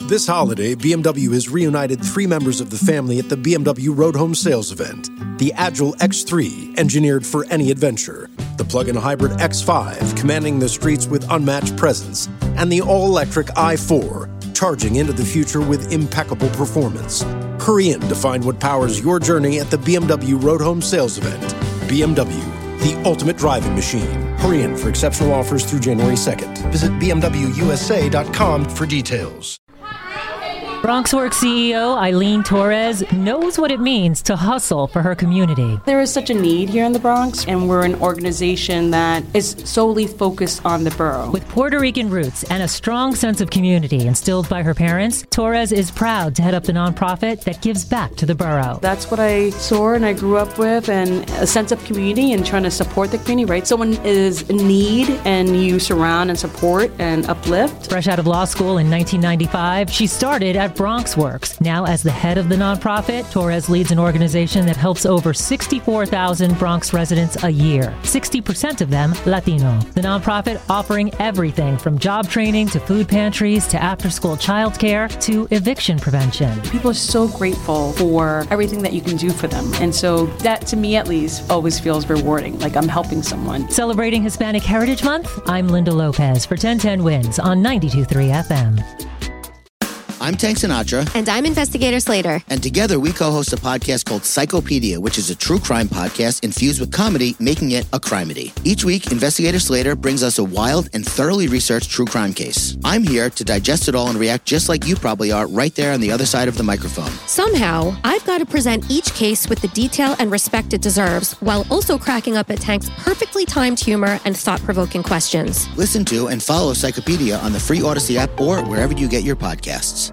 This holiday, BMW has reunited 3 members of the family at the BMW Road Home Sales event. The Agile X3, engineered for any adventure. The plug-in hybrid X5, commanding the streets with unmatched presence. And the all-electric i4, charging into the future with impeccable performance. Hurry in to find what powers your journey at the BMW Road Home Sales event. BMW, the ultimate driving machine. Hurry in for exceptional offers through January 2nd. Visit BMWUSA.com for details. BronxWorks CEO Eileen Torres knows what it means to hustle for her community. There is such a need here in the Bronx, and we're an organization that is solely focused on the borough. With Puerto Rican roots and a strong sense of community instilled by her parents, Torres is proud to head up the nonprofit that gives back to the borough. That's what I saw and I grew up with, and a sense of community and trying to support the community, right? Someone is in need and you surround and support and uplift. Fresh out of law school in 1995, she started at BronxWorks. Now, as the head of the nonprofit, Torres leads an organization that helps over 64,000 Bronx residents a year, 60% of them Latino. The nonprofit offering everything from job training to food pantries to after-school childcare to eviction prevention. People are so grateful for everything that you can do for them. And so that, to me at least, always feels rewarding, like I'm helping someone. Celebrating Hispanic Heritage Month, I'm Linda Lopez for 1010 Wins on 92.3 FM. I'm Tank Sinatra. And I'm Investigator Slater. And together we co-host a podcast called Psychopedia, which is a true crime podcast infused with comedy, making it a crimedy. Each week, Investigator Slater brings us a wild and thoroughly researched true crime case. I'm here to digest it all and react just like you probably are right there on the other side of the microphone. Somehow, I've got to present each case with the detail and respect it deserves, while also cracking up at Tank's perfectly timed humor and thought-provoking questions. Listen to and follow Psychopedia on the free Odyssey app or wherever you get your podcasts.